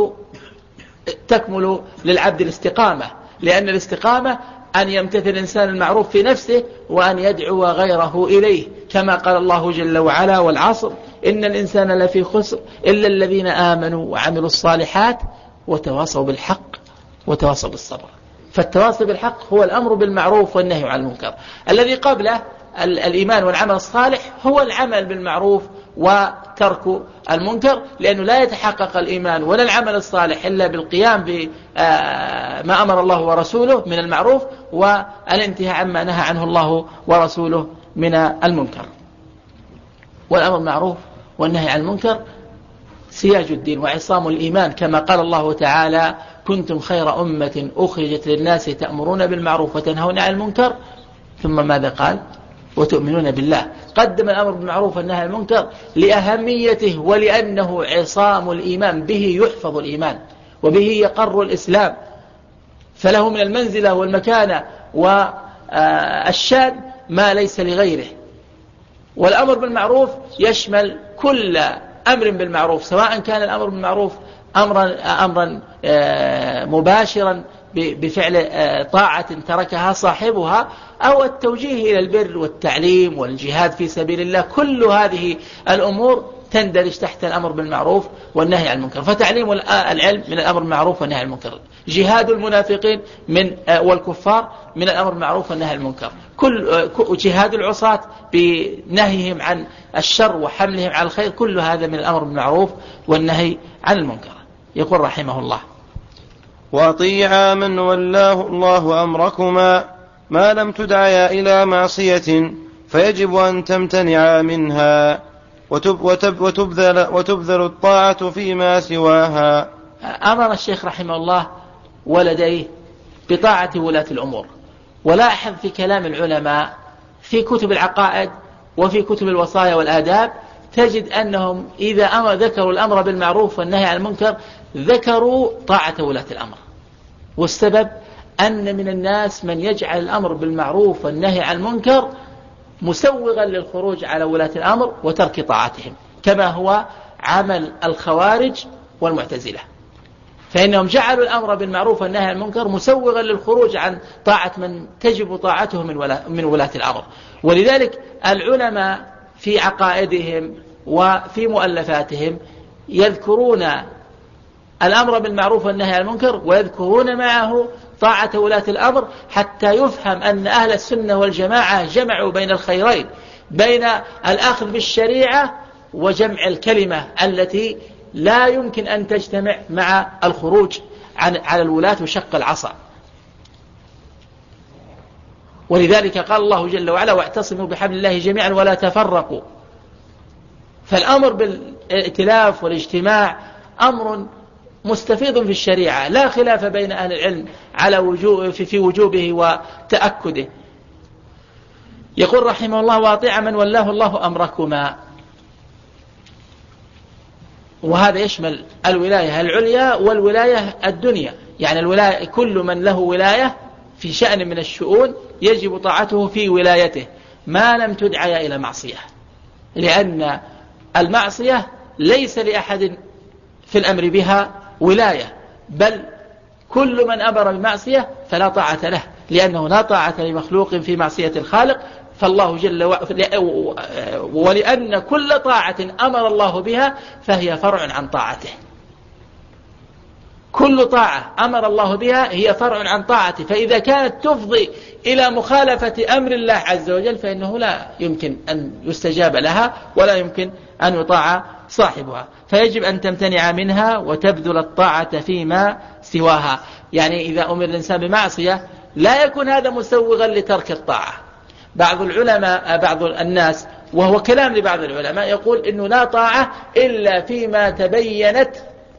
تكمل للعبد الاستقامة، لأن الاستقامة أن يمتثل الإنسان المعروف في نفسه وأن يدعو غيره إليه، كما قال الله جل وعلا: والعصر إن الإنسان لفي خسر إلا الذين آمنوا وعملوا الصالحات وتواصوا بالحق وتواصوا بالصبر. فالتواصي بالحق هو الأمر بالمعروف والنهي عن المنكر. الذي قبله الإيمان والعمل الصالح هو العمل بالمعروف وترك المنكر، لأنه لا يتحقق الإيمان ولا العمل الصالح إلا بالقيام بما أمر الله ورسوله من المعروف والانتهاء عما نهى عنه الله ورسوله من المنكر. والأمر بالمعروف والنهي عن المنكر سياج الدين وعصام الإيمان، كما قال الله تعالى: كنتم خير أمة أخرجت للناس تأمرون بالمعروف وتنهون عن المنكر. ثم ماذا قال؟ وتؤمنون بالله. قدم الأمر بالمعروف والنهي عن المنكر لأهميته ولأنه عصام الإيمان، به يحفظ الإيمان وبه يقر الإسلام، فله من المنزلة والمكانة والشان ما ليس لغيره. والأمر بالمعروف يشمل كل أمر بالمعروف، سواء كان الأمر بالمعروف أمرا مباشرا بفعل طاعة تركها صاحبها، أو التوجيه إلى البر والتعليم والجهاد في سبيل الله. كل هذه الأمور تندرج تحت الأمر بالمعروف والنهي عن المنكر. فتعليم العلم من الأمر بالمعروف والنهي عن المنكر، جهاد المنافقين والكفار من الأمر بالمعروف والنهي عن المنكر، جهاد العصاة بنهيهم عن الشر وحملهم على الخير، كل هذا من الأمر بالمعروف والنهي عن المنكر. يقول رحمه الله: وأطيعا من ولاه الله أمركما ما لم تدعيا إلى معصية، فيجب أن تمتنعا منها وتبذل الطاعة فيما سواها. أمر الشيخ رحمه الله ولديه بطاعة ولاة الأمور. ولاحظ في كلام العلماء في كتب العقائد وفي كتب الوصايا والآداب تجد أنهم إذا ذكروا الأمر بالمعروف والنهي عن المنكر ذكروا طاعة ولاة الأمر. والسبب أن من الناس من يجعل الأمر بالمعروف والنهي عن المنكر مسوغا للخروج على ولاة الأمر وترك طاعتهم، كما هو عمل الخوارج والمعتزلة، فإنهم جعلوا الأمر بالمعروف والنهي عن المنكر مسوغا للخروج عن طاعة من تجب طاعته من ولاة الأمر. ولذلك العلماء في عقائدهم وفي مؤلفاتهم يذكرون الأمر بالمعروف والنهي عن المنكر ويذكرون معه طاعة ولاة الأمر، حتى يفهم أن أهل السنة والجماعة جمعوا بين الخيرين، بين الأخذ بالشريعة وجمع الكلمة التي لا يمكن أن تجتمع مع الخروج على الولاة وشق العصا. ولذلك قال الله جل وعلا: واعتصموا بحبل الله جميعا ولا تفرقوا. فالأمر بالائتلاف والاجتماع أمر مستفيض في الشريعة، لا خلاف بين أهل العلم على في وجوبه وتأكده. يقول رحمه الله: وأطيع من ولاه الله أمركما. وهذا يشمل الولاية العليا والولاية الدنيا، يعني الولاية كل من له ولاية في شأن من الشؤون يجب طاعته في ولايته ما لم تدعي إلى معصية، لأن المعصية ليس لأحد في الأمر بها ولاية، بل كل من أمر بمعصية فلا طاعة له، لأنه لا طاعة لمخلوق في معصية الخالق. فالله جل وعلا، ولأن كل طاعة أمر الله بها فهي فرع عن طاعته، كل طاعة أمر الله بها هي فرع عن طاعته، فإذا كانت تفضي إلى مخالفة أمر الله عز وجل فإنه لا يمكن أن يستجاب لها ولا يمكن أن يطاع صاحبها، فيجب أن تمتنع منها وتبذل الطاعة فيما سواها. يعني إذا أمر الإنسان بمعصية لا يكون هذا مسوغا لترك الطاعة. بعض العلماء بعض الناس وهو كلام لبعض العلماء يقول إنه لا طاعة إلا فيما تبينت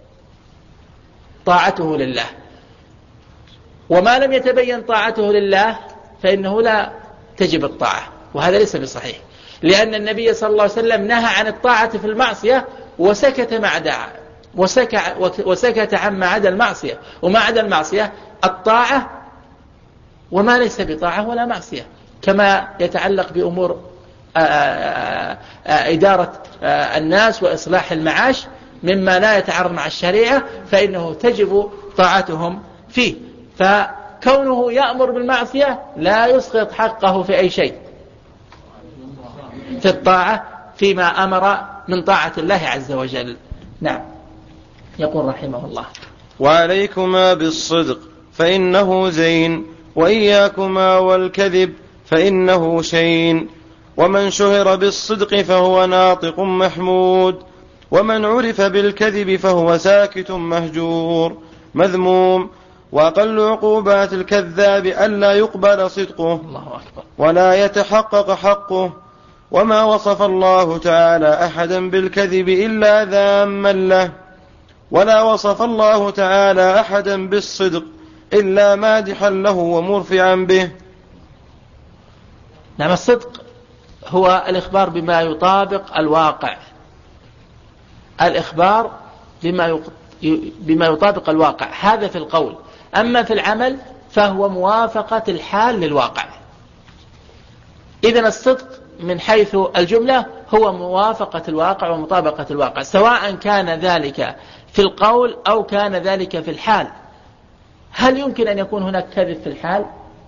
طاعته لله، وما لم يتبين طاعته لله فإنه لا تجب الطاعة، وهذا ليس بصحيح، لأن النبي صلى الله عليه وسلم نهى عن الطاعة في المعصية وسكت وسكت عما عدا المعصية، وما عدا المعصية الطاعة وما ليس بطاعة ولا معصية، كما يتعلق بأمور إدارة الناس وإصلاح المعاش مما لا يتعارض مع الشريعة فإنه تجب طاعتهم فيه. فكونه يأمر بالمعصية لا يسقط حقه في أي شيء في الطاعة فيما أمر من طاعة الله عز وجل. نعم. يقول رحمه الله: وعليكما بالصدق فإنه زين، وإياكما والكذب فإنه شين. ومن شهر بالصدق فهو ناطق محمود، ومن عرف بالكذب فهو ساكت مهجور مذموم. وأقل عقوبات الكذاب ألا يقبل صدقه ولا يتحقق حقه. وما وصف الله تعالى أحدا بالكذب إلا ذاما له، ولا وصف الله تعالى أحدا بالصدق إلا مادحا له ومرفعا به. نعم. الصدق هو الإخبار بما يطابق الواقع، الإخبار بما يطابق الواقع، هذا في القول. أما في العمل فهو موافقة الحال للواقع. إذن الصدق من حيث الجملة هو موافقة الواقع ومطابقة الواقع، سواء كان ذلك في القول أو كان ذلك في الحال. هل يمكن أن يكون هناك كذب في الحال؟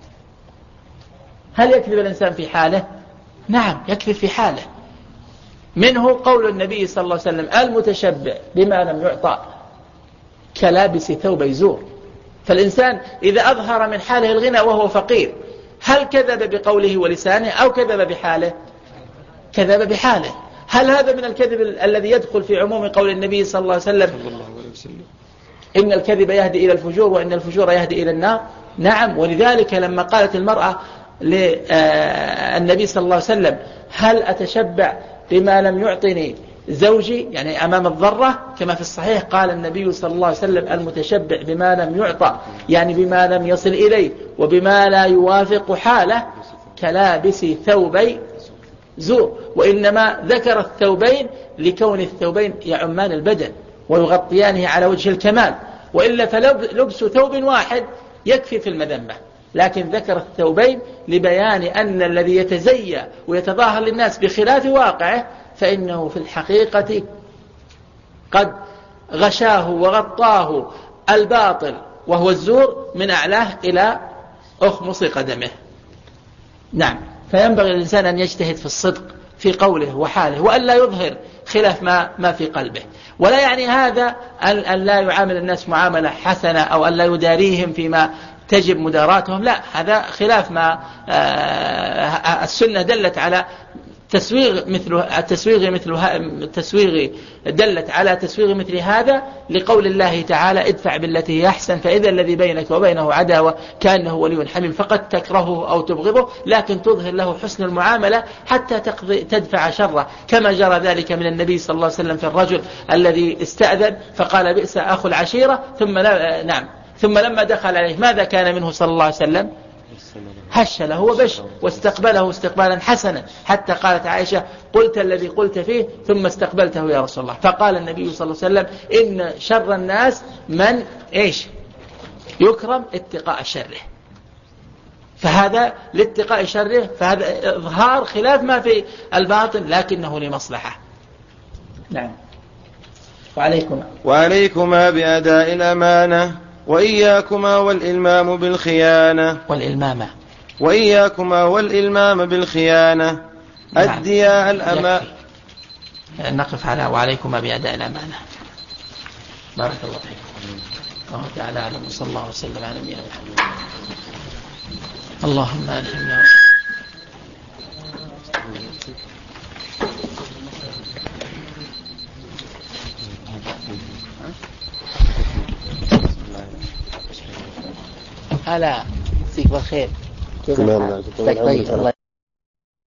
هل يكذب الإنسان في حاله؟ نعم، يكذب في حاله. منه قول النبي صلى الله عليه وسلم: المتشبع بما لم يعطى كلابس ثوب يزور. فالإنسان إذا أظهر من حاله الغنى وهو فقير، هل كذب بقوله ولسانه أو كذب بحاله؟ كذب بحاله. هل هذا من الكذب الذي يدخل في عموم قول النبي صلى الله عليه وسلم: إن الكذب يهدي إلى الفجور وإن الفجور يهدي إلى النار؟ نعم. ولذلك لما قالت المرأة للنبي صلى الله عليه وسلم: هل أتشبع بما لم يعطني زوجي، يعني أمام الضرة، كما في الصحيح قال النبي صلى الله عليه وسلم: المتشبع بما لم يعطى، يعني بما لم يصل إليه وبما لا يوافق حاله، كلابس ثوبي زور. وإنما ذكر الثوبين لكون الثوبين يعمان البدن ويغطيانه على وجه الكمال، وإلا فلبس ثوب واحد يكفي في المذمة، لكن ذكر الثوبين لبيان أن الذي يتزيى ويتظاهر للناس بخلاف واقعه فإنه في الحقيقة قد غشاه وغطاه الباطل وهو الزور من أعلاه إلى أخمص قدمه. نعم. فينبغي الإنسان أن يجتهد في الصدق في قوله وحاله، وأن لا يظهر خلاف ما في قلبه. ولا يعني هذا أن لا يعامل الناس معاملة حسنة أو أن لا يداريهم فيما تجب مداراتهم، لا، هذا خلاف ما السنة دلت على تسويغ دلت على تسويغ مثل هذا لقول الله تعالى: ادفع بالتي هي أحسن فإذا الذي بينك وبينه عداوة كأنه ولي حميم، فقد تكرهه أو تبغضه لكن تظهر له حسن المعاملة حتى تدفع شره، كما جرى ذلك من النبي صلى الله عليه وسلم في الرجل الذي استأذن فقال: بئس أخو العشيرة، ثم لما دخل عليه ماذا كان منه صلى الله عليه وسلم؟ هش له وبش واستقبله استقبالا حسنا، حتى قالت عائشة: قلت الذي قلت فيه ثم استقبلته يا رسول الله. فقال النبي صلى الله عليه وسلم: إن شر الناس من يكرم اتقاء شره. فهذا لاتقاء شره، فهذا إظهار خلاف ما في الباطن لكنه لمصلحة. نعم. وعليكما بأداء الأمانة، وإياكما والإلمام بالخيانة أديا الأمانة. نقف على وعليكما بأداء الأمانة. بارك الله فيكم. الله تعالى أعلم، وصلى الله وسلم على نبينا محمد. اللهم ألهمنا. هلا، فيك بالخير.